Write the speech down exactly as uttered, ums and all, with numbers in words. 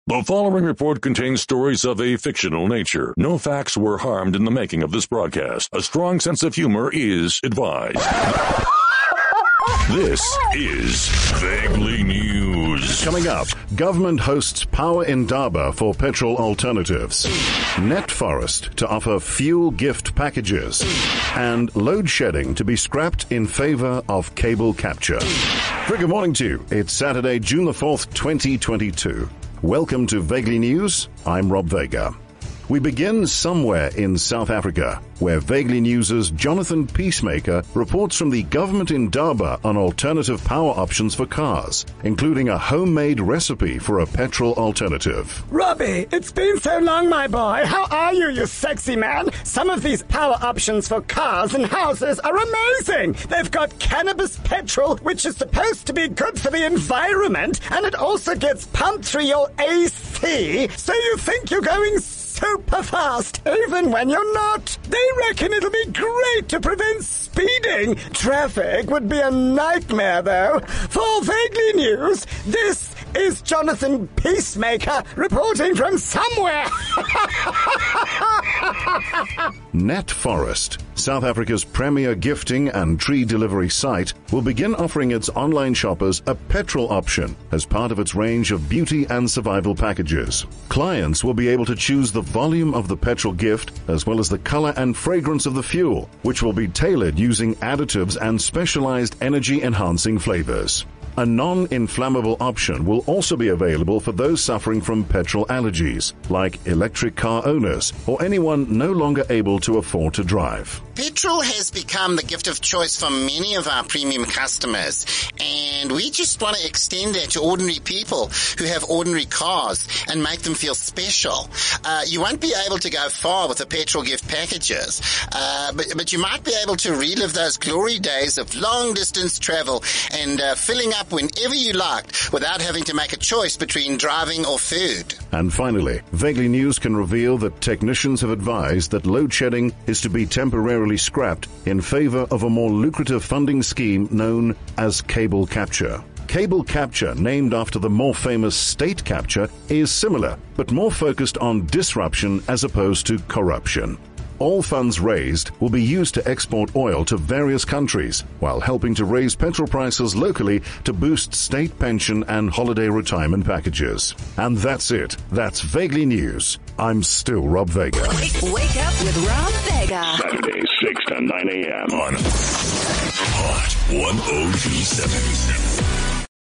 The following report contains stories of a fictional nature. No facts were harmed in the making of this broadcast. A strong sense of humor is advised. This is Vaguely News. Coming up, government hosts Power Indaba for petrol alternatives. Netforest to offer fuel gift packages. And load shedding to be scrapped in favor of cable capture. Very good morning to you. It's Saturday, June the fourth, twenty twenty-two. Welcome to Vaguely News. I'm Rob Vega. We begin somewhere in South Africa, where Vaguely News' Jonathan Peacemaker reports from the government in Indaba on alternative power options for cars, including a homemade recipe for a petrol alternative. Robbie, it's been so long, my boy. How are you, you sexy man? Some of these power options for cars and houses are amazing. They've got cannabis petrol, which is supposed to be good for the environment, and it also gets pumped through your A C, so you think you're going super fast, even when you're not. They reckon it'll be great to prevent speeding. Traffic would be a nightmare, though. For Vaguely News, this is Jonathan Peacemaker reporting from somewhere. Netforest, South Africa's premier gifting and tree delivery site, will begin offering its online shoppers a petrol option as part of its range of beauty and survival packages. Clients will be able to choose the volume of the petrol gift as well as the color and fragrance of the fuel, which will be tailored using additives and specialized energy-enhancing flavors. A non-inflammable option will also be available for those suffering from petrol allergies, like electric car owners or anyone no longer able to afford to drive. Petrol has become the gift of choice for many of our premium customers, and we just want to extend that to ordinary people who have ordinary cars and make them feel special. Uh, you won't be able to go far with the petrol gift packages, uh, but, but you might be able to relive those glory days of long-distance travel and uh, filling up whenever you liked without having to make a choice between driving or food. And finally, Vaguely News can reveal that technicians have advised that load shedding is to be temporarily scrapped in favor of a more lucrative funding scheme known as cable capture. Cable capture, named after the more famous state capture, is similar, but more focused on disruption as opposed to corruption. All funds raised will be used to export oil to various countries, while helping to raise petrol prices locally to boost state pension and holiday retirement packages. And that's it. That's Vaguely News. I'm still Rob Vega. Wake, wake up with Rob Vega. Saturday, six to nine a.m. on Hot ten twenty-seven.